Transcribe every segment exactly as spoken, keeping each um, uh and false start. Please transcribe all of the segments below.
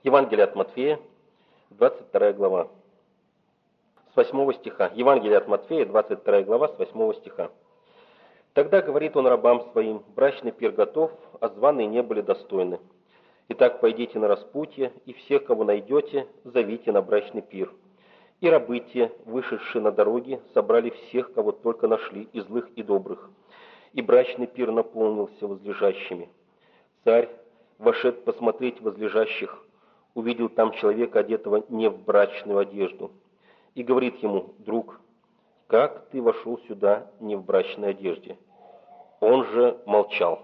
Евангелие от Матфея, двадцать вторая глава, с восьмого стиха. Евангелие от Матфея, двадцать вторая глава, с восьмого стиха. «Тогда говорит он рабам своим: брачный пир готов, а званые не были достойны. Итак, пойдите на распутье, и всех, кого найдете, зовите на брачный пир. И рабы те, вышедшие на дороги, собрали всех, кого только нашли, и злых, и добрых. И брачный пир наполнился возлежащими. Царь, вошед посмотреть возлежащих, увидел там человека, одетого не в брачную одежду, и говорит ему: друг, как ты вошел сюда не в брачной одежде? Он же молчал».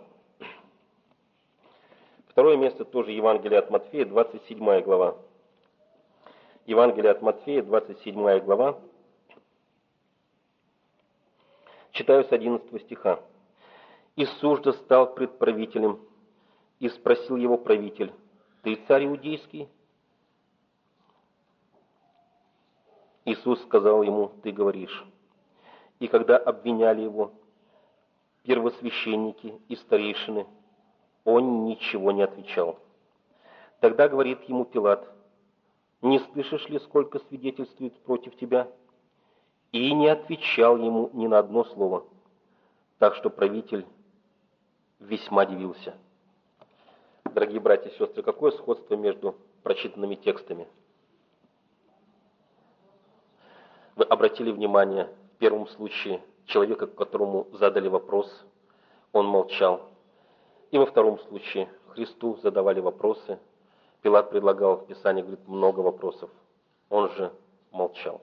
Второе место тоже Евангелие от Матфея, двадцать седьмая глава. Евангелие от Матфея, двадцать седьмая глава. Читаю с одиннадцатого стиха. «Иисус же стал пред правителем, и спросил его правитель: ты царь иудейский? Иисус сказал ему: ты говоришь. И когда обвиняли его первосвященники и старейшины, он ничего не отвечал. Тогда говорит ему Пилат: не слышишь ли, сколько свидетельствует против тебя? И не отвечал ему ни на одно слово. Так что правитель весьма дивился». Дорогие братья и сестры, какое сходство между прочитанными текстами? Вы обратили внимание, в первом случае человека, которому задали вопрос, он молчал. И во втором случае Христу задавали вопросы. Пилат предлагал в Писании, говорит, много вопросов. Он же молчал.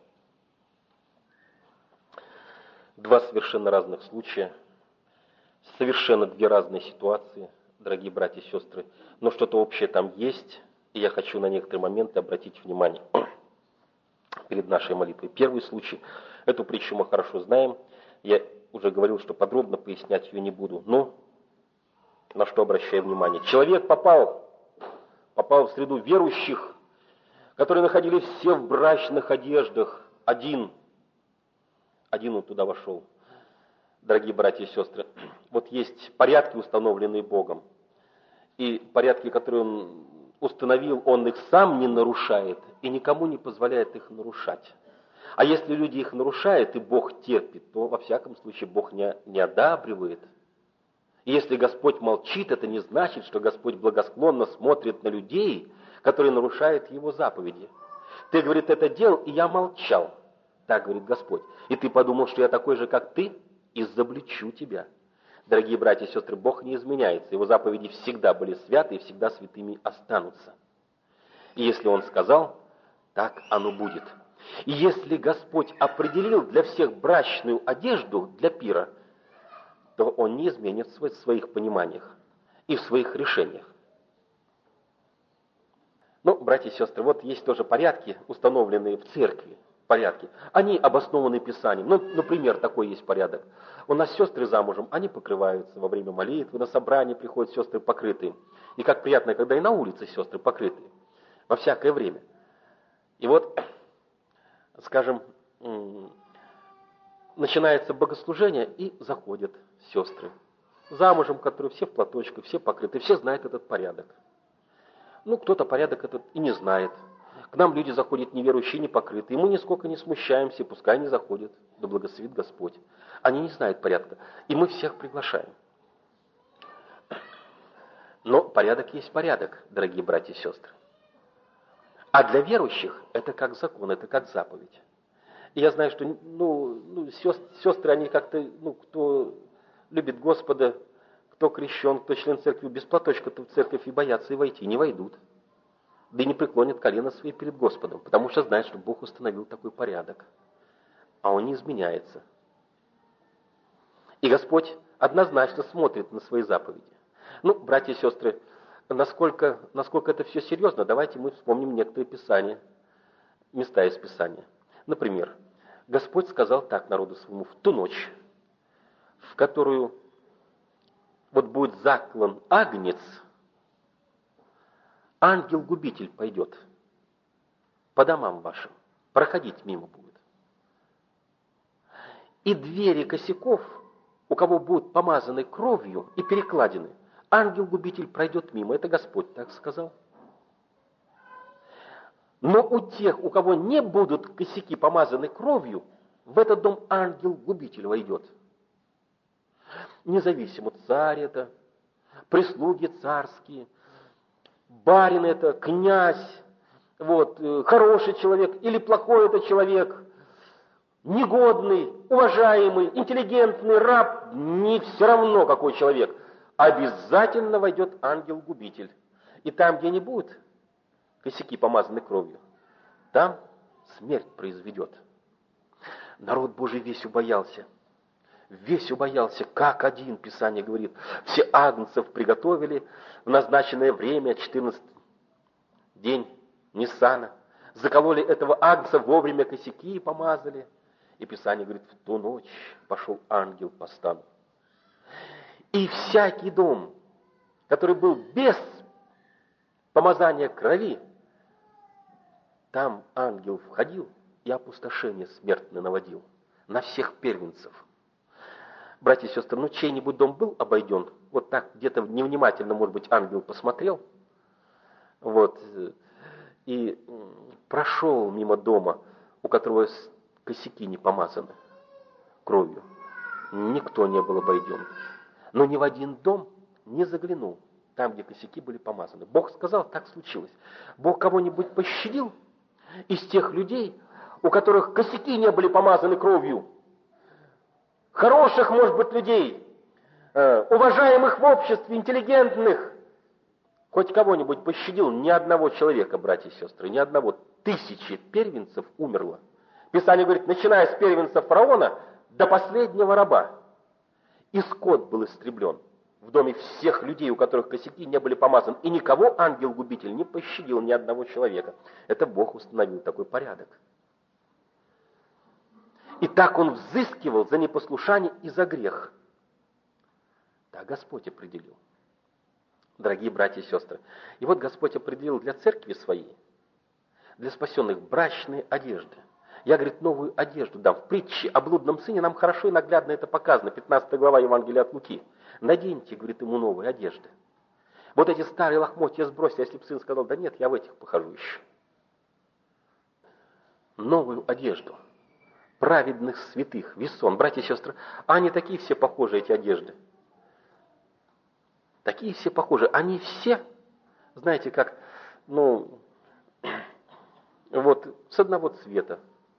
Два совершенно разных случая, совершенно две разные ситуации, дорогие братья и сестры, но что-то общее там есть, и я хочу на некоторые моменты обратить внимание перед нашей молитвой. Первый случай, эту притчу мы хорошо знаем, я уже говорил, что подробно пояснять ее не буду, но на что обращаю внимание. Человек попал, попал в среду верующих, которые находились все в брачных одеждах, один, один он туда вошел. Дорогие братья и сестры, вот есть порядки, установленные Богом, и порядки, которые Он установил, Он их сам не нарушает и никому не позволяет их нарушать. А если люди их нарушают, и Бог терпит, то во всяком случае Бог не, не одабривает. И если Господь молчит, это не значит, что Господь благосклонно смотрит на людей, которые нарушают Его заповеди. Ты, говорит, это делал, и я молчал. Так говорит Господь. И ты подумал, что я такой же, как ты? Изобличу тебя. Дорогие братья и сестры, Бог не изменяется. Его заповеди всегда были святы и всегда святыми останутся. И если Он сказал, так оно будет. И если Господь определил для всех брачную одежду для пира, то Он не изменит в своих пониманиях и в своих решениях. Ну, братья и сестры, вот есть тоже порядки, установленные в церкви. Порядки. Они обоснованы Писанием. Ну, например, такой есть порядок. У нас сестры замужем, они покрываются во время молитвы, на собрание приходят сестры покрытые. И как приятно, когда и на улице сестры покрытые. Во всякое время. И вот, скажем, начинается богослужение, и заходят сестры. Замужем, которые все в платочках, все покрыты, все знают этот порядок. Ну, кто-то порядок этот и не знает. К нам люди заходят неверующие, не покрытые, и мы нисколько не смущаемся, пускай они заходят, да благословит Господь. Они не знают порядка, и мы всех приглашаем. Но порядок есть порядок, дорогие братья и сестры. А для верующих это как закон, это как заповедь. И я знаю, что ну, ну, сестры, они как-то, ну, кто любит Господа, кто крещен, кто член церкви, без платочка-то в церковь и боятся и войти, не войдут. Да и не преклонят колено свои перед Господом, потому что знают, что Бог установил такой порядок. А Он не изменяется. И Господь однозначно смотрит на свои заповеди. Ну, братья и сестры, насколько, насколько это все серьезно, давайте мы вспомним некоторые писания, места из Писания. Например, Господь сказал так народу своему: в ту ночь, в которую вот будет заклан агнец, ангел-губитель пойдет по домам вашим, проходить мимо будет. И двери косяков, у кого будут помазаны кровью и перекладины, ангел-губитель пройдет мимо. Это Господь так сказал. Но у тех, у кого не будут косяки помазаны кровью, в этот дом ангел-губитель войдет. Независимо, царь это, прислуги царские, барин это, князь, вот, хороший человек или плохой это человек, негодный, уважаемый, интеллигентный, раб, не все равно какой человек, обязательно войдет ангел-губитель. И там, где не будут косяки помазаны кровью, там смерть произведет. Народ Божий весь убоялся. Весь убоялся, как один, Писание говорит. Все агнцев приготовили в назначенное время, четырнадцатый день Ниссана. Закололи этого агнца, вовремя косяки помазали. И Писание говорит, в ту ночь пошел ангел по стану. И всякий дом, который был без помазания крови, там ангел входил и опустошение смертное наводил на всех первенцев. Братья и сестры, ну чей-нибудь дом был обойден, вот так где-то невнимательно, может быть, ангел посмотрел, вот, и прошел мимо дома, у которого косяки не помазаны кровью. Никто не был обойден. Но ни в один дом не заглянул, там, где косяки были помазаны. Бог сказал, так случилось. Бог кого-нибудь пощадил из тех людей, у которых косяки не были помазаны кровью, хороших, может быть, людей, уважаемых в обществе, интеллигентных, хоть кого-нибудь пощадил? Ни одного человека, братья и сестры, ни одного. Тысячи первенцев умерло. Писание говорит, начиная с первенца фараона до последнего раба. И скот был истреблен в доме всех людей, у которых косяки не были помазаны. И никого ангел-губитель не пощадил, ни одного человека. Это Бог установил такой порядок. И так он взыскивал за непослушание и за грех. Так Господь определил. Дорогие братья и сестры, и вот Господь определил для церкви своей, для спасенных, брачные одежды. Я, говорит, новую одежду дам. В притче о блудном сыне нам хорошо и наглядно это показано. пятнадцатая глава Евангелия от Луки. Наденьте, говорит, ему новые одежды. Вот эти старые лохмотья сбросьте. Если бы сын сказал, да нет, я в этих похожу еще. Новую одежду праведных святых, весон. Братья и сестры, они такие все похожи, эти одежды. Такие все похожи. Они все, знаете, как, ну, вот с одного цвета.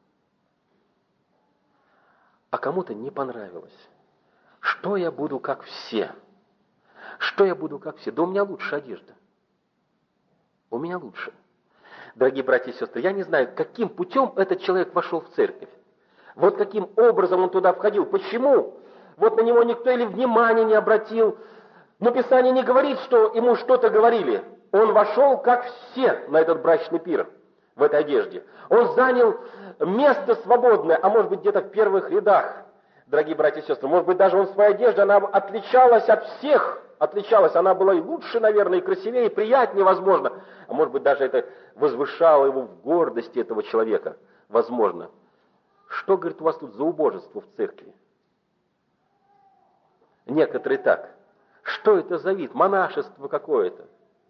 А кому-то не понравилось. Что я буду как все? Что я буду как все? Да у меня лучше одежда. У меня лучше. Дорогие братья и сестры, я не знаю, каким путем этот человек вошел в церковь. Вот каким образом он туда входил. Почему? Вот на него никто или внимания не обратил. Но Писание не говорит, что ему что-то говорили. Он вошел, как все, на этот брачный пир в этой одежде. Он занял место свободное, а может быть где-то в первых рядах, дорогие братья и сестры. Может быть даже он в своей одежде, она отличалась от всех. Отличалась, она была и лучше, наверное, и красивее, и приятнее, возможно. А может быть даже это возвышало его в гордости этого человека. Возможно. Что, говорит, у вас тут за убожество в церкви? Некоторые так. Что это за вид? Монашество какое-то.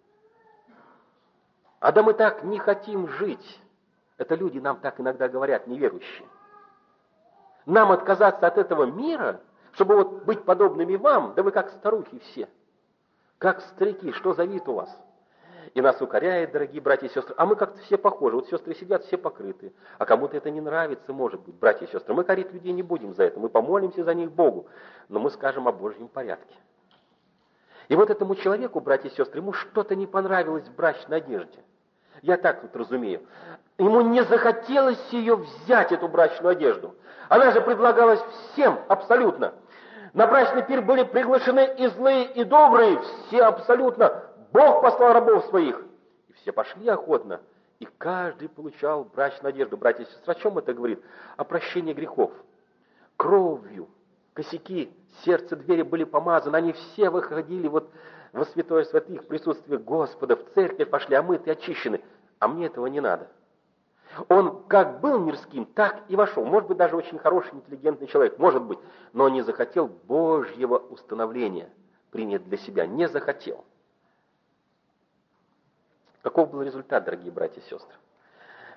А да мы так не хотим жить. Это люди нам так иногда говорят, неверующие. Нам отказаться от этого мира, чтобы вот быть подобными вам, да вы как старухи все. Как старики, что за вид у вас? И нас укоряет, дорогие братья и сестры. А мы как-то все похожи. Вот сестры сидят, все покрыты. А кому-то это не нравится, может быть, братья и сестры. Мы корить людей не будем за это. Мы помолимся за них Богу. Но мы скажем о Божьем порядке. И вот этому человеку, братья и сестры, ему что-то не понравилось в брачной одежде. Я так тут разумею. Ему не захотелось ее взять, эту брачную одежду. Она же предлагалась всем абсолютно. На брачный пир были приглашены и злые, и добрые. Все абсолютно. Бог послал рабов своих. И все пошли охотно. И каждый получал брачную одежду. Братья и сестры, о чем это говорит? О прощении грехов. Кровью. Косяки, сердце, двери были помазаны. Они все выходили вот во святое святых, в присутствие Господа, в церковь пошли, а мы-то очищены. А мне этого не надо. Он как был мирским, так и вошел. Может быть, даже очень хороший, интеллигентный человек. Может быть. Но не захотел Божьего установления принять для себя. Не захотел. Каков был результат, дорогие братья и сестры?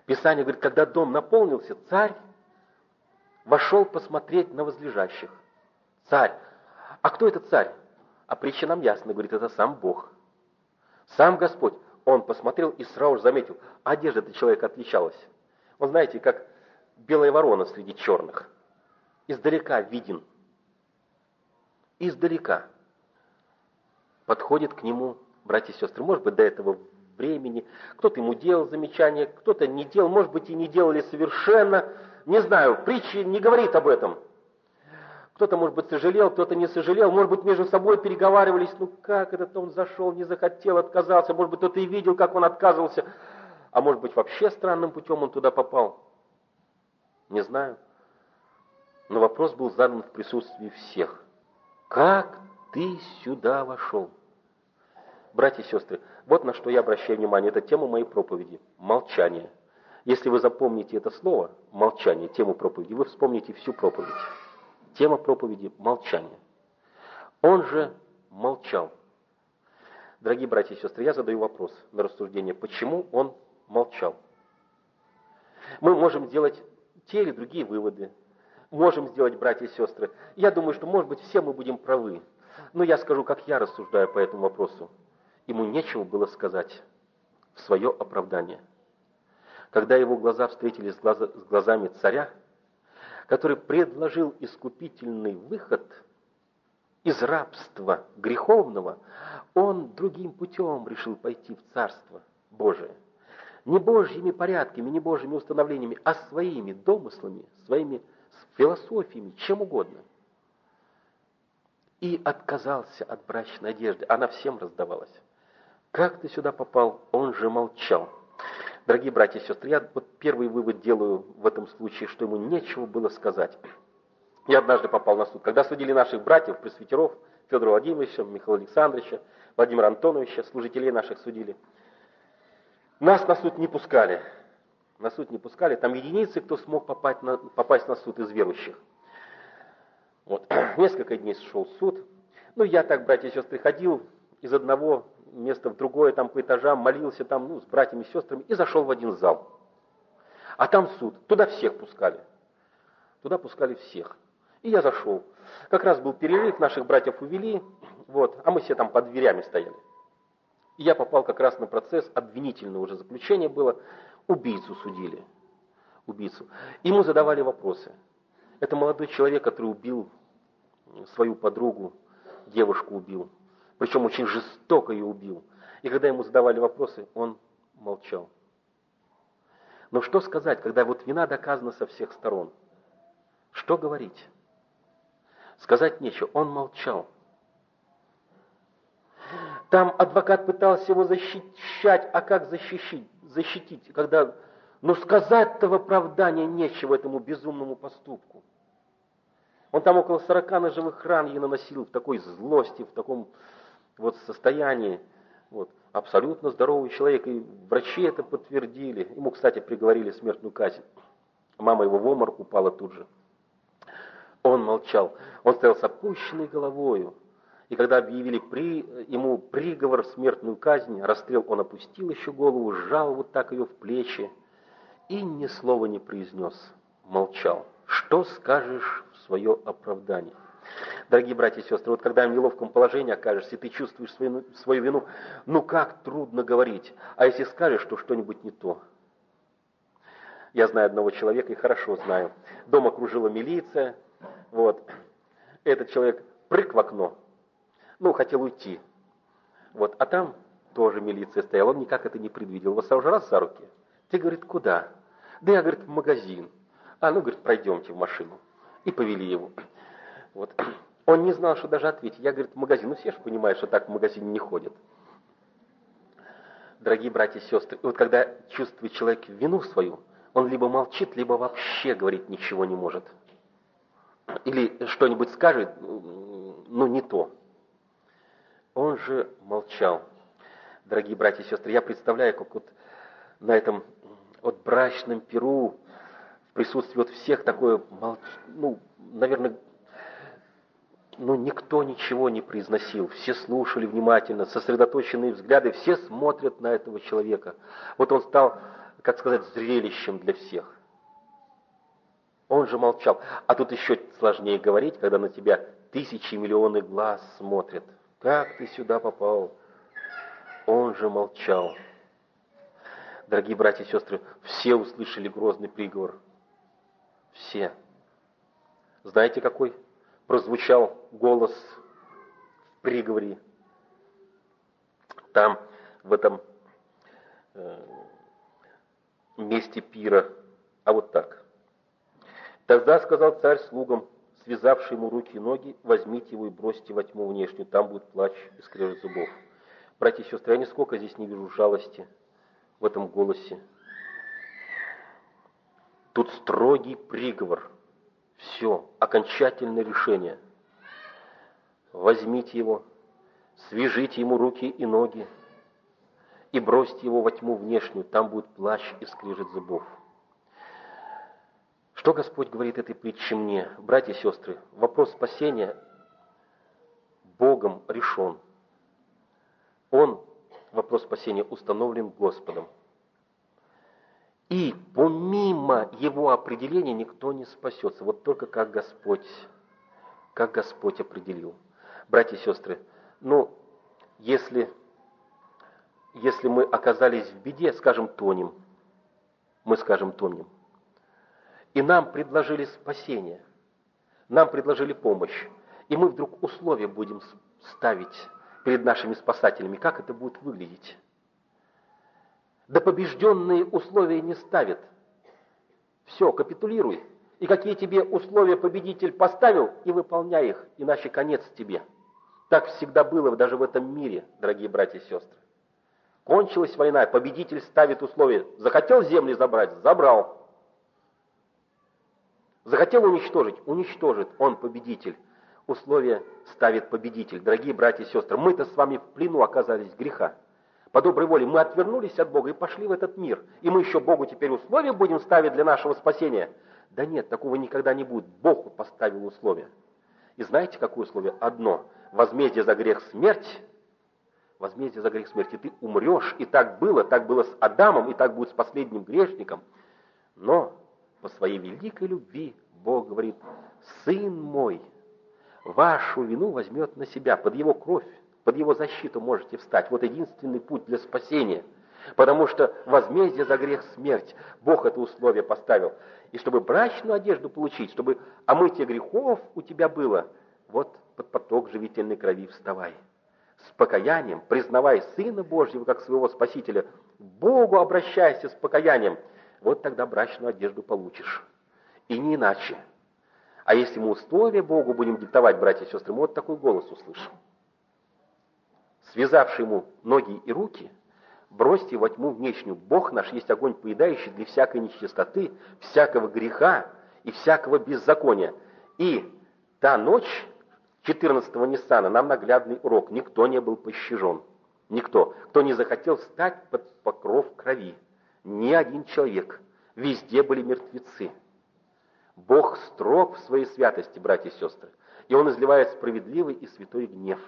Писание говорит, когда дом наполнился, царь вошел посмотреть на возлежащих. Царь. А кто это царь? А притча нам ясно говорит, это сам Бог. Сам Господь. Он посмотрел и сразу же заметил, одежда этого человека отличалась. Он, знаете, как белая ворона среди черных. Издалека виден. Издалека. Подходит к нему, братья и сестры, может быть, до этого времени. Кто-то ему делал замечания, кто-то не делал, может быть, и не делали совершенно. Не знаю, притча не говорит об этом. Кто-то, может быть, сожалел, кто-то не сожалел. Может быть, между собой переговаривались, ну как этот он зашел, не захотел, отказался. Может быть, кто-то и видел, как он отказывался. А может быть, вообще странным путем он туда попал. Не знаю. Но вопрос был задан в присутствии всех. Как ты сюда вошел? Братья и сестры, вот на что я обращаю внимание. Это тема моей проповеди. Молчание. Если вы запомните это слово, молчание, тему проповеди, вы вспомните всю проповедь. Тема проповеди – молчание. Он же молчал. Дорогие братья и сестры, я задаю вопрос на рассуждение. Почему он молчал? Мы можем сделать те или другие выводы. Можем сделать, братья и сестры. Я думаю, что, может быть, все мы будем правы. Но я скажу, как я рассуждаю по этому вопросу. Ему нечего было сказать в свое оправдание. Когда его глаза встретились с, глаза, с глазами царя, который предложил искупительный выход из рабства греховного, он другим путем решил пойти в Царство Божие. Не Божьими порядками, не Божьими установлениями, а своими домыслами, своими философиями, чем угодно. И отказался от брачной одежды. Она всем раздавалась. Как ты сюда попал? Он же молчал. Дорогие братья и сестры, я вот первый вывод делаю в этом случае, что ему нечего было сказать. Я однажды попал на суд. Когда судили наших братьев, пресвитеров, Федора Владимировича, Михаила Александровича, Владимира Антоновича, служителей наших судили, нас на суд не пускали. На суд не пускали. Там единицы, кто смог попасть на, попасть на суд из верующих. Вот. Несколько дней шел суд. Ну, я так, братья и сестры, ходил из одного места в другое, там по этажам, молился там, ну, с братьями и сестрами, и зашел в один зал. А там суд. Туда всех пускали. Туда пускали всех. И я зашел. Как раз был перерыв, наших братьев увели, вот, а мы все там под дверями стояли. И я попал как раз на процесс, обвинительное уже заключение было, убийцу судили. Убийцу. Ему задавали вопросы. Это молодой человек, который убил свою подругу, девушку убил. Причем очень жестоко ее убил. И когда ему задавали вопросы, он молчал. Но что сказать, когда вот вина доказана со всех сторон? Что говорить? Сказать нечего. Он молчал. Там адвокат пытался его защищать, а как защитить? защитить когда, ну сказать-то в оправдание нечего этому безумному поступку. Он там около сорока ножевых ран ей наносил в такой злости, в таком вот состоянии. Вот. Абсолютно здоровый человек, и врачи это подтвердили. Ему, кстати, приговорили смертную казнь. Мама его в обморок упала тут же. Он молчал. Он стоял с опущенной головою. И когда объявили при, ему приговор, смертную казнь, расстрел, он опустил еще голову, сжал вот так ее в плечи и ни слова не произнес. Молчал. Что скажешь в свое оправдание? Дорогие братья и сестры, вот когда в неловком положении окажешься, и ты чувствуешь свою, свою вину, ну как трудно говорить. А если скажешь, что что-нибудь не то? Я знаю одного человека и хорошо знаю. Дом окружила милиция. Вот. Этот человек прыг в окно. Ну, хотел уйти. Вот. А там тоже милиция стояла. Он никак это не предвидел. Его сразу же раз за руки. Ты, говорит, куда? Да я, говорит, в магазин. А, ну, говорит, пройдемте в машину. И повели его. Вот. Он не знал, что даже ответить. Я, говорит, в магазин. Ну, все же понимают, что так в магазине не ходят. Дорогие братья и сестры, и вот когда чувствует человек вину свою, он либо молчит, либо вообще говорить ничего не может. Или что-нибудь скажет, ну, не то. Он же молчал. Дорогие братья и сестры, я представляю, как вот на этом вот брачном пиру, в присутствии вот всех такое, молч... ну, наверное, ну, никто ничего не произносил. Все слушали внимательно, сосредоточенные взгляды, все смотрят на этого человека. Вот он стал как сказать, зрелищем для всех. Он же молчал. А тут еще сложнее говорить, когда на тебя тысячи, миллионы глаз смотрят. Как ты сюда попал? Он же молчал. Дорогие братья и сестры, все услышали грозный приговор. Все. Знаете, какой прозвучал голос в приговоре? Там, в этом э, месте пира. А вот так. Тогда сказал царь слугам, связавший ему руки и ноги, возьмите его и бросьте во тьму внешнюю, там будет плач и скрежет зубов. Братья и сестры, я нисколько здесь не вижу жалости в этом голосе. Тут строгий приговор. Все, окончательное решение. Возьмите его, свяжите ему руки и ноги и бросьте его во тьму внешнюю, там будет плач и скрежет зубов. Что Господь говорит этой притче мне? Братья и сестры, вопрос спасения Богом решен. Он, вопрос спасения, установлен Господом. И помимо его определения никто не спасется. Вот только как Господь, как Господь определил. Братья и сестры, ну, если, если мы оказались в беде, скажем, тонем, мы скажем, тонем, и нам предложили спасение, нам предложили помощь, и мы вдруг условия будем ставить перед нашими спасателями, как это будет выглядеть? Да побежденные условия не ставят. Все, капитулируй. И какие тебе условия победитель поставил, и выполняй их, иначе конец тебе. Так всегда было даже в этом мире, дорогие братья и сестры. Кончилась война, победитель ставит условия. Захотел земли забрать? Забрал. Захотел уничтожить? Уничтожит. Он победитель. Условия ставит победитель. Дорогие братья и сестры, мы-то с вами в плену оказались греха. По доброй воле мы отвернулись от Бога и пошли в этот мир. И мы еще Богу теперь условия будем ставить для нашего спасения? Да нет, такого никогда не будет. Бог поставил условия. И знаете, какое условие? Одно. Возмездие за грех смерть. Возмездие за грех смерти. Ты умрешь. И так было. Так было с Адамом. И так будет с последним грешником. Но по своей великой любви Бог говорит: Сын мой вашу вину возьмет на себя. Под его кровь, под его защиту можете встать. Вот единственный путь для спасения. Потому что возмездие за грех смерть. Бог это условие поставил. И чтобы брачную одежду получить, чтобы омытие грехов у тебя было, вот под поток живительной крови вставай. С покаянием, признавай Сына Божьего как своего Спасителя, Богу обращайся с покаянием. Вот тогда брачную одежду получишь. И не иначе. А если мы условия Богу будем диктовать, братья и сестры, мы вот такой голос услышим. Связавший ему ноги и руки, бросьте во тьму внешнюю. Бог наш есть огонь поедающий для всякой нечистоты, всякого греха и всякого беззакония. И та ночь четырнадцатого Ниссана нам наглядный урок. Никто не был пощажен. Никто. Кто не захотел встать под покров крови. Ни один человек. Везде были мертвецы. Бог строг в своей святости, братья и сестры. И Он изливает справедливый и святой гнев.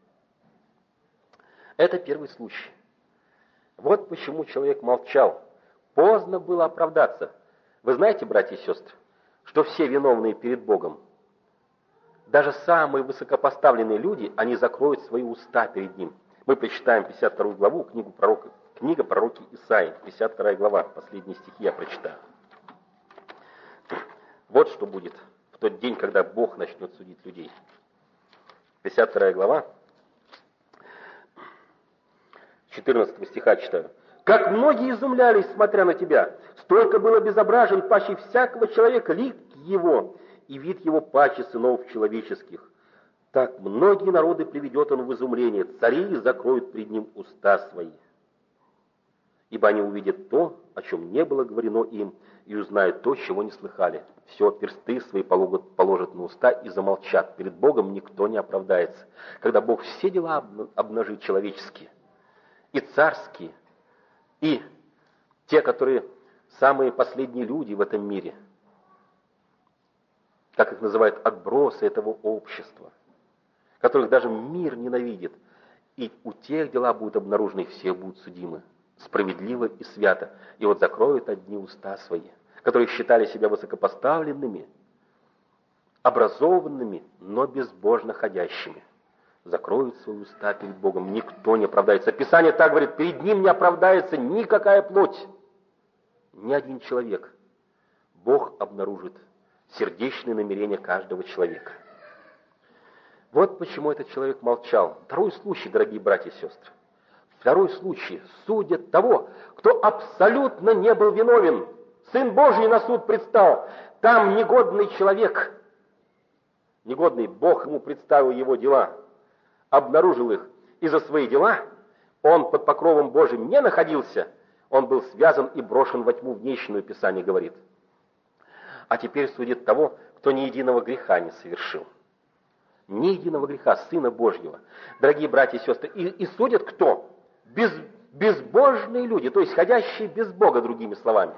Это первый случай. Вот почему человек молчал. Поздно было оправдаться. Вы знаете, братья и сестры, что все виновные перед Богом, даже самые высокопоставленные люди, они закроют свои уста перед Ним. Мы прочитаем пятьдесят вторую главу, книгу пророка, книга пророки Исаии, пятьдесят вторая глава, последние стихи я прочитаю. Вот что будет в тот день, когда Бог начнет судить людей. пятьдесят вторая глава, четырнадцатого стиха читаю. «Как многие изумлялись, смотря на тебя, столько было безображен паче всякого человека лик его, и вид его паче сынов человеческих. Так многие народы приведет он в изумление, цари закроют пред ним уста свои. Ибо они увидят то, о чем не было говорено им, и узнают то, чего не слыхали. Все, персты свои положат, положат на уста и замолчат. Перед Богом никто не оправдается. Когда Бог все дела обнажит человеческие, и царские, и те, которые самые последние люди в этом мире, как их называют, отбросы этого общества, которых даже мир ненавидит, и у тех дела будут обнаружены, и все будут судимы. справедливо и свято. И вот закроют одни уста свои, которые считали себя высокопоставленными, образованными, но безбожно ходящими. Закроют свои уста перед Богом, никто не оправдается. Писание так говорит: перед Ним не оправдается никакая плоть, ни один человек. Бог обнаружит сердечные намерения каждого человека. Вот почему этот человек молчал. Второй случай, дорогие братья и сестры. Второй случай. Судят того, кто абсолютно не был виновен. Сын Божий на суд предстал. Там негодный человек, негодный, Бог ему представил его дела, обнаружил их. И за свои дела он под покровом Божьим не находился. Он был связан и брошен во тьму вечную, Писание говорит. А теперь судит того, кто ни единого греха не совершил. Ни единого греха, Сына Божьего. Дорогие братья и сестры, и, и судят кто? Без, безбожные люди, то есть ходящие без Бога, другими словами.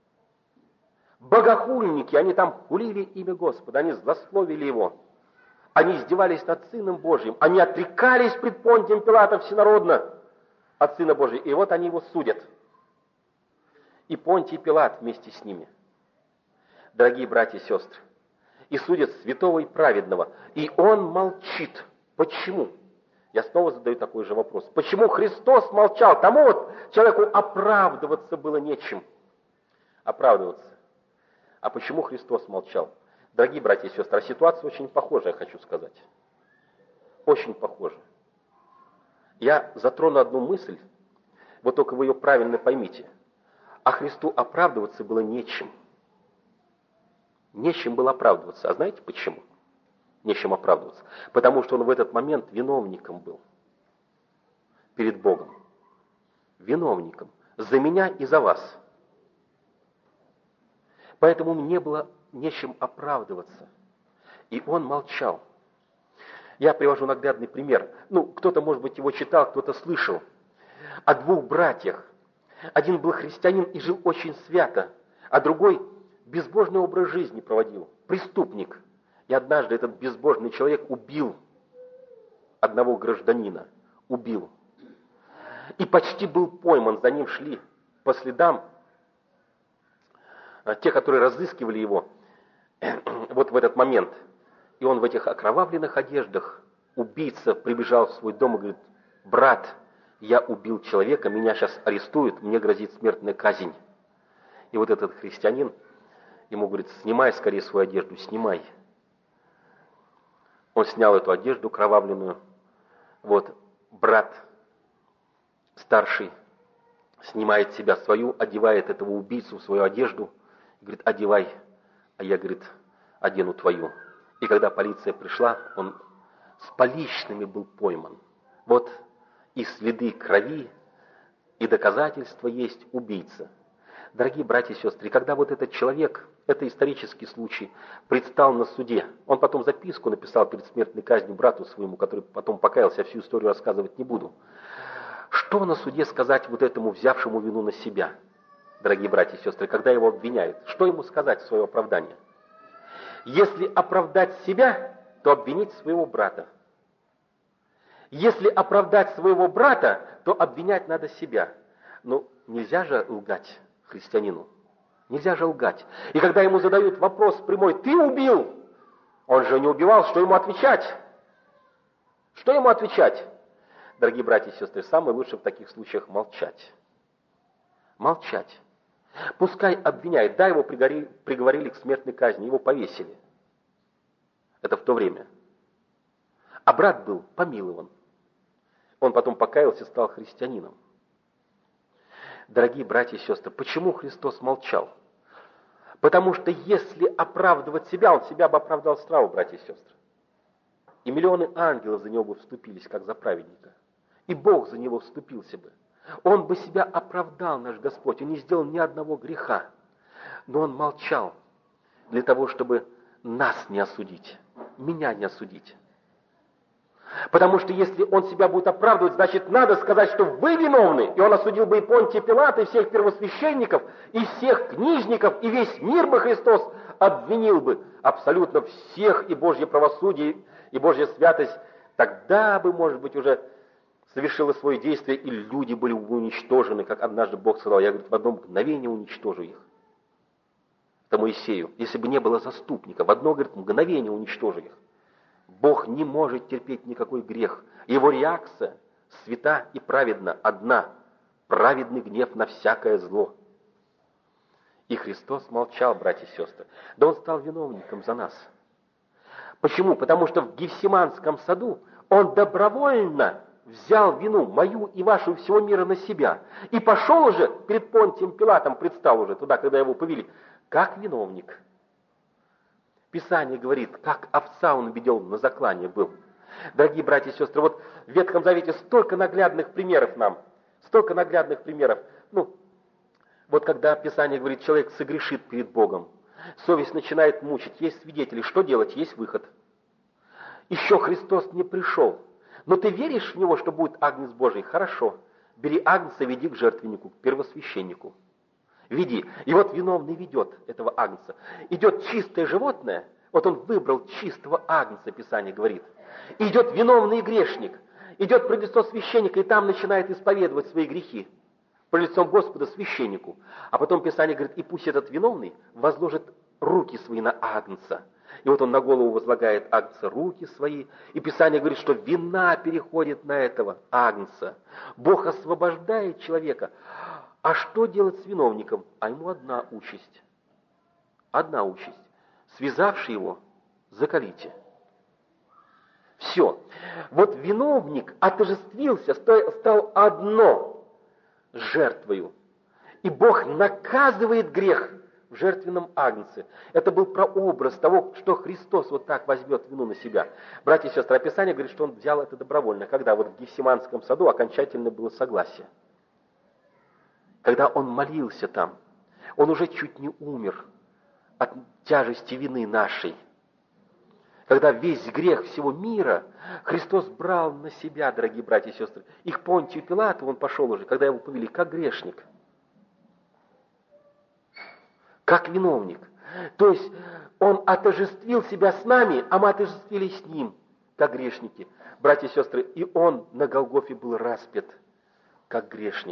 Богохульники, они там хулили имя Господа, они злословили Его. Они издевались над Сыном Божьим, они отрекались пред Понтием Пилатом всенародно от Сына Божьего. И вот они Его судят. И Понтий Пилат вместе с ними. Дорогие братья и сестры, и судят святого и праведного. И он молчит. Почему? Я снова задаю такой же вопрос. Почему Христос молчал? Тому вот человеку оправдываться было нечем. Оправдываться. А почему Христос молчал? Дорогие братья и сестры, а ситуация очень похожая, хочу сказать. Очень похожая. Я затрону одну мысль, вот только вы ее правильно поймите. А Христу оправдываться было нечем. Нечем было оправдываться. А знаете почему? Нечем оправдываться. Потому что он в этот момент виновником был. Перед Богом. Виновником. За меня и за вас. Поэтому мне было нечем оправдываться. И он молчал. Я привожу наглядный пример. Ну, кто-то, может быть, его читал, кто-то слышал. О двух братьях. Один был христианин и жил очень свято, а другой безбожный образ жизни проводил. Преступник. И однажды этот безбожный человек убил одного гражданина. Убил. И почти был пойман. За ним шли по следам те, которые разыскивали его вот в этот момент. И он в этих окровавленных одеждах, убийца, прибежал в свой дом и говорит: брат, я убил человека, меня сейчас арестуют, мне грозит смертная казнь. И вот этот христианин ему говорит: снимай скорее свою одежду, снимай. Он снял эту одежду кровавленную. Вот брат старший снимает с себя свою, одевает этого убийцу в свою одежду. Говорит: одевай, а я, говорит, одену твою. И когда полиция пришла, он с поличными был пойман. Вот и следы крови, и доказательства есть, убийца. Дорогие братья и сестры, когда вот этот человек, это исторический случай, предстал на суде, он потом записку написал перед смертной казнью брату своему, который потом покаялся, я всю историю рассказывать не буду. Что на суде сказать вот этому, взявшему вину на себя, дорогие братья и сестры, когда его обвиняют? Что ему сказать в свое оправдание? Если оправдать себя, то обвинить своего брата. Если оправдать своего брата, то обвинять надо себя. Но нельзя же лгать христианину. Нельзя же лгать. И когда ему задают вопрос прямой: ты убил? Он же не убивал, что ему отвечать? Что ему отвечать? Дорогие братья и сестры, самое лучшее в таких случаях молчать. Молчать. Пускай обвиняют. Да, его приговорили, приговорили к смертной казни, его повесили. Это в то время. А брат был помилован. Он потом покаялся и стал христианином. Дорогие братья и сестры, почему Христос молчал? Потому что если оправдывать себя, он себя бы оправдал сразу, братья и сестры. И миллионы ангелов за него бы вступились, как за праведника. И Бог за него вступился бы. Он бы себя оправдал, наш Господь. Он не сделал ни одного греха. Но он молчал для того, чтобы нас не осудить, меня не осудить. Потому что если он себя будет оправдывать, значит, надо сказать, что вы виновны. И он осудил бы и Понтия Пилата, и всех первосвященников, и всех книжников, и весь мир бы Христос обвинил бы абсолютно всех, и Божье правосудие, и Божья святость. Тогда бы, может быть, уже совершило свое действие, и люди были уничтожены, как однажды Бог сказал, я, говорит, в одно мгновение уничтожу их. Это Моисею. Если бы не было заступника, в одно, говорит, мгновение уничтожу их. Бог не может терпеть никакой грех. Его реакция свята и праведна одна. Праведный гнев на всякое зло. И Христос молчал, братья и сестры. Да Он стал виновником за нас. Почему? Потому что в Гефсиманском саду Он добровольно взял вину мою и вашу всего мира на себя. И пошел уже перед Понтием Пилатом, предстал уже туда, когда его повели, как виновник. Писание говорит, как овца он ведел на заклание был. Дорогие братья и сестры, вот в Ветхом Завете столько наглядных примеров нам, столько наглядных примеров. Ну, вот когда Писание говорит, человек согрешит перед Богом, совесть начинает мучить, есть свидетели, что делать, есть выход. Еще Христос не пришел. Но ты веришь в Него, что будет Агнец Божий? Хорошо. Бери Агнца, веди к жертвеннику, к первосвященнику. Веди. И вот виновный ведет этого Агнца. Идет чистое животное, вот он выбрал чистого Агнца, Писание говорит. И идет виновный грешник, идет пред лицо священника, и там начинает исповедовать свои грехи пред лицом Господа священнику. А потом Писание говорит, и пусть этот виновный возложит руки свои на Агнца. И вот он на голову возлагает Агнца руки свои. И Писание говорит, что вина переходит на этого Агнца. Бог освобождает человека. А что делать с виновником? А ему одна участь. Одна участь. Связавший его, заколите. Все. Вот виновник отождествился, стал одно с жертвою. И Бог наказывает грех в жертвенном агнце. Это был прообраз того, что Христос вот так возьмет вину на себя. Братья и сестры, описание говорит, что Он взял это добровольно, когда вот в Гефсиманском саду окончательно было согласие. Когда Он молился там, Он уже чуть не умер от тяжести вины нашей. Когда весь грех всего мира Христос брал на себя, дорогие братья и сестры. И к Понтию Пилату Он пошел уже, когда его повели, как грешник. Как виновник. То есть Он отождествил себя с нами, а мы отождествились с Ним, как грешники. Братья и сестры, и Он на Голгофе был распят, как грешник.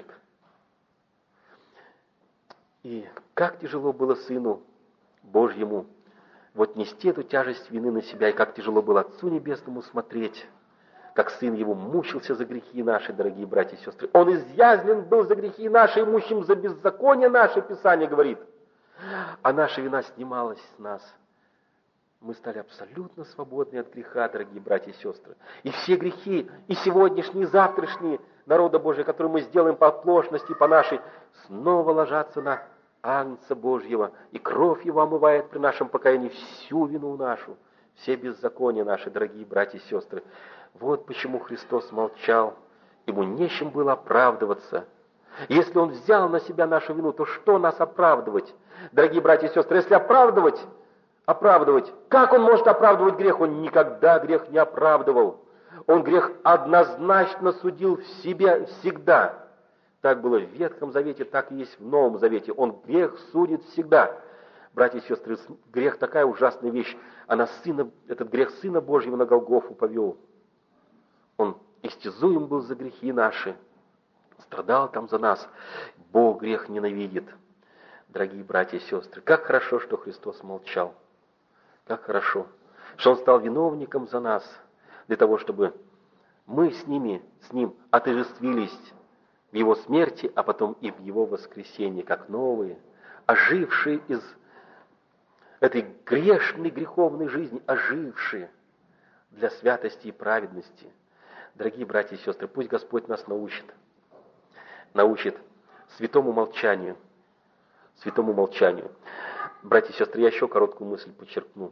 И как тяжело было Сыну Божьему вот нести эту тяжесть вины на себя, и как тяжело было Отцу Небесному смотреть, как Сын Его мучился за грехи наши, дорогие братья и сестры. Он изъязлен был за грехи наши, и мучим за беззаконие наше, Писание говорит. А наша вина снималась с нас. Мы стали абсолютно свободны от греха, дорогие братья и сестры. И все грехи, и сегодняшние, и завтрашние народа Божия, которые мы сделаем по оплошности, по нашей, снова ложатся на Агнца Божьего, и кровь Его омывает при нашем покаянии всю вину нашу, все беззакония наши, дорогие братья и сестры. Вот почему Христос молчал. Ему нечем было оправдываться. Если Он взял на себя нашу вину, то что нас оправдывать? Дорогие братья и сестры, если оправдывать, оправдывать, как Он может оправдывать грех? Он никогда грех не оправдывал. Он грех однозначно судил в себе всегда. Так было в Ветхом Завете, так и есть в Новом Завете. Он грех судит всегда. Братья и сестры, грех такая ужасная вещь. Она сына, этот грех Сына Божьего на Голгофу повел. Он истязуем был за грехи наши. Страдал там за нас. Бог грех ненавидит. Дорогие братья и сестры, как хорошо, что Христос молчал. Как хорошо, что Он стал виновником за нас, для того, чтобы мы с ними, с Ним отождествились в Его смерти, а потом и в Его воскресении, как новые, ожившие из этой грешной, греховной жизни, ожившие для святости и праведности. Дорогие братья и сестры, пусть Господь нас научит, научит святому молчанию, святому молчанию. Братья и сестры, я еще короткую мысль подчеркну.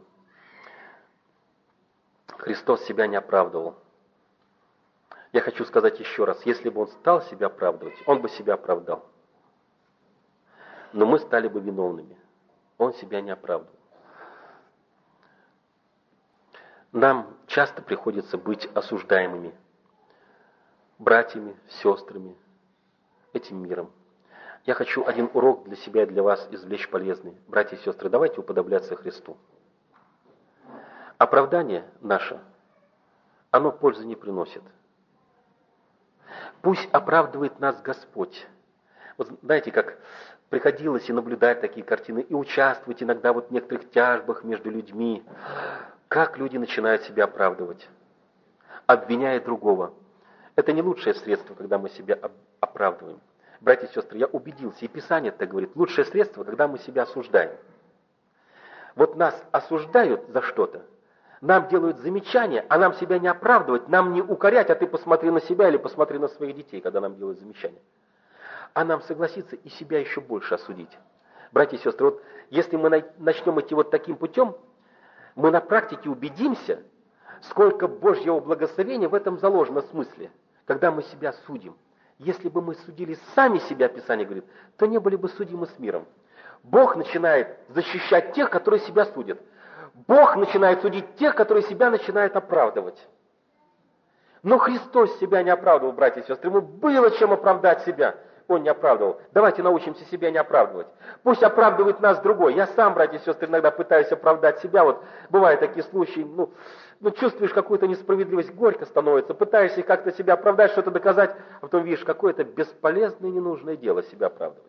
Христос себя не оправдывал. Я хочу сказать еще раз, если бы Он стал себя оправдывать, Он бы себя оправдал. Но мы стали бы виновными. Он себя не оправдывал. Нам часто приходится быть осуждаемыми братьями, сестрами, этим миром. Я хочу один урок для себя и для вас извлечь полезный. Братья и сестры, давайте уподобляться Христу. Оправдание наше, оно пользы не приносит. Пусть оправдывает нас Господь. Вот знаете, как приходилось и наблюдать такие картины, и участвовать иногда вот в некоторых тяжбах между людьми. Как люди начинают себя оправдывать, обвиняя другого. Это не лучшее средство, когда мы себя оправдываем. Братья и сестры, я убедился, и Писание так говорит, лучшее средство, когда мы себя осуждаем. Вот нас осуждают за что-то, нам делают замечания, а нам себя не оправдывать, нам не укорять, а ты посмотри на себя или посмотри на своих детей, когда нам делают замечания. А нам согласиться и себя еще больше осудить. Братья и сестры, вот если мы начнем идти вот таким путем, мы на практике убедимся, сколько Божьего благословения в этом заложено смысле, когда мы себя судим. Если бы мы судили сами себя, Писание говорит, то не были бы судимы с миром. Бог начинает защищать тех, которые себя судят. Бог начинает судить тех, которые себя начинают оправдывать. Но Христос себя не оправдывал, братья и сестры. Ему было чем оправдать себя. Он не оправдывал. Давайте научимся себя не оправдывать. Пусть оправдывает нас другой. Я сам, братья и сестры, иногда пытаюсь оправдать себя. Вот бывают такие случаи, ну, ну чувствуешь какую-то несправедливость, горько становится. Пытаешься как-то себя оправдать, что-то доказать, а потом видишь, какое-то бесполезное и ненужное дело себя оправдывать.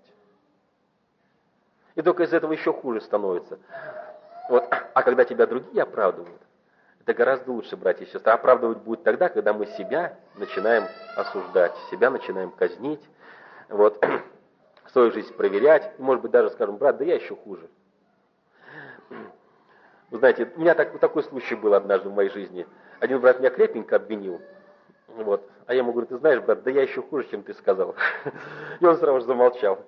И только из этого еще хуже становится. Вот. А когда тебя другие оправдывают, это гораздо лучше, братья и сестры. Оправдывать будет тогда, когда мы себя начинаем осуждать, себя начинаем казнить, вот, свою жизнь проверять. И, может быть, даже скажем, брат, да я еще хуже. Вы знаете, у меня так, такой случай был однажды в моей жизни. Один брат меня крепенько обвинил. Вот. А я ему говорю, ты знаешь, брат, да я еще хуже, чем ты сказал. И он сразу же замолчал.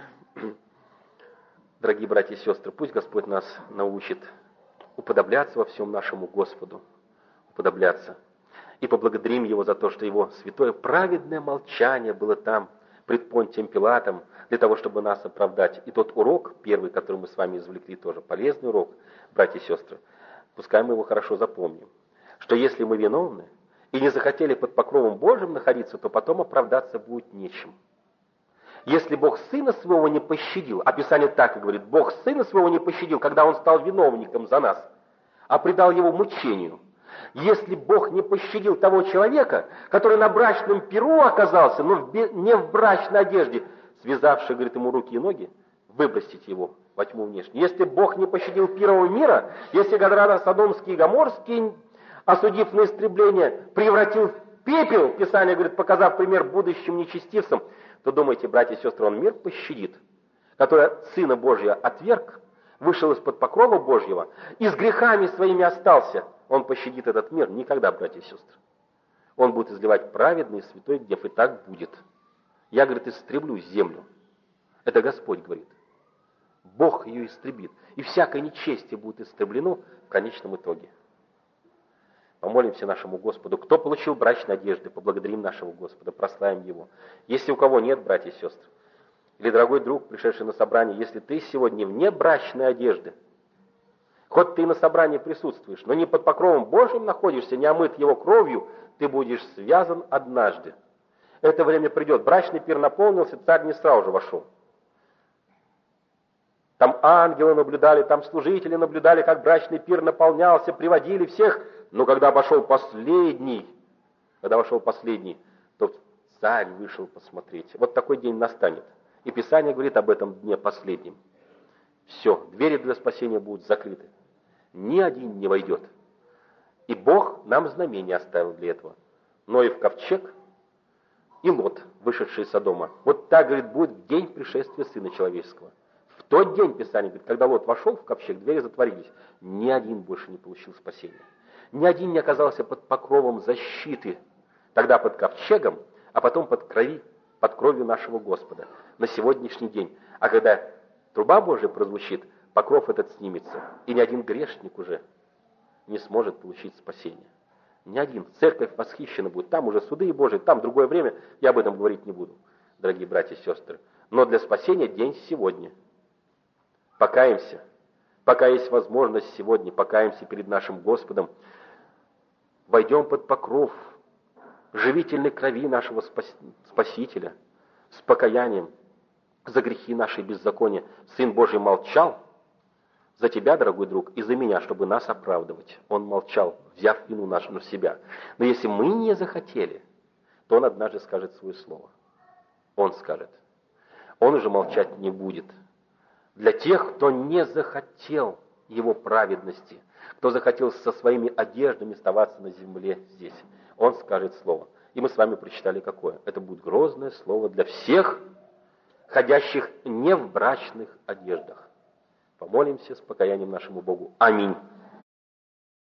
Дорогие братья и сестры, пусть Господь нас научит уподобляться во всем нашему Господу. Уподобляться. И поблагодарим Его за то, что Его святое праведное молчание было там, пред Понтием Пилатом, для того, чтобы нас оправдать. И тот урок, первый, который мы с вами извлекли, тоже полезный урок, братья и сестры, пускай мы его хорошо запомним, что если мы виновны и не захотели под покровом Божьим находиться, то потом оправдаться будет нечем. Если Бог Сына Своего не пощадил, а Писание так и говорит, Бог Сына Своего не пощадил, когда Он стал виновником за нас, а предал Его мучению. Если Бог не пощадил того человека, который на брачном пиру оказался, но не в брачной одежде, связавший, говорит, ему руки и ноги, выбросить его во тьму внешнюю. Если Бог не пощадил первого мира, если города Содомские и Гоморские, осудив на истребление, превратил в пепел, Писание говорит, показав пример будущим нечестивцам, то думайте, братья и сестры, Он мир пощадит, который Сына Божия отверг, вышел из-под покрова Божьего и с грехами своими остался. Он пощадит этот мир никогда, братья и сестры. Он будет изливать праведный и святой гнев, и так будет. Я, говорит, истреблю землю. Это Господь говорит. Бог ее истребит. И всякое нечестие будет истреблено в конечном итоге. Помолимся нашему Господу. Кто получил брачные одежды, поблагодарим нашего Господа, прославим Его. Если у кого нет, братья и сестры, или дорогой друг, пришедший на собрание, если ты сегодня вне брачной одежды, хоть ты и на собрании присутствуешь, но не под покровом Божьим находишься, не омыт Его кровью, ты будешь связан однажды. Это время придет. Брачный пир наполнился, царь не сразу же вошел. Там ангелы наблюдали, там служители наблюдали, как брачный пир наполнялся, приводили всех. Но когда вошел последний, когда вошел последний, то царь вышел посмотреть. Вот такой день настанет. И Писание говорит об этом дне последнем. Все, двери для спасения будут закрыты. Ни один не войдет. И Бог нам знамение оставил для этого. Но и в ковчег, и Лот, вышедший из Содома. Вот так, говорит, будет день пришествия Сына Человеческого. В тот день, Писание говорит, когда Лот вошел в ковчег, двери затворились. Ни один больше не получил спасения. Ни один не оказался под покровом защиты. Тогда под ковчегом, а потом под крови, под кровью нашего Господа. На сегодняшний день. А когда труба Божия прозвучит, покров этот снимется. И ни один грешник уже не сможет получить спасение. Ни один. Церковь восхищена будет. Там уже суды Божии, там другое время. Я об этом говорить не буду, дорогие братья и сестры. Но для спасения день сегодня. Покаемся. Пока есть возможность сегодня, покаемся перед нашим Господом. Войдем под покров живительной крови нашего Спасителя с покаянием за грехи наши и беззакония. Сын Божий молчал за тебя, дорогой друг, и за меня, чтобы нас оправдывать. Он молчал, взяв вину нашу на себя. Но если мы не захотели, то Он однажды скажет свое слово. Он скажет. Он уже молчать не будет. Для тех, кто не захотел Его праведности, кто захотел со своими одеждами оставаться на земле здесь, Он скажет слово. И мы с вами прочитали какое. Это будет грозное слово для всех, ходящих не в брачных одеждах. Помолимся с покаянием нашему Богу. Аминь.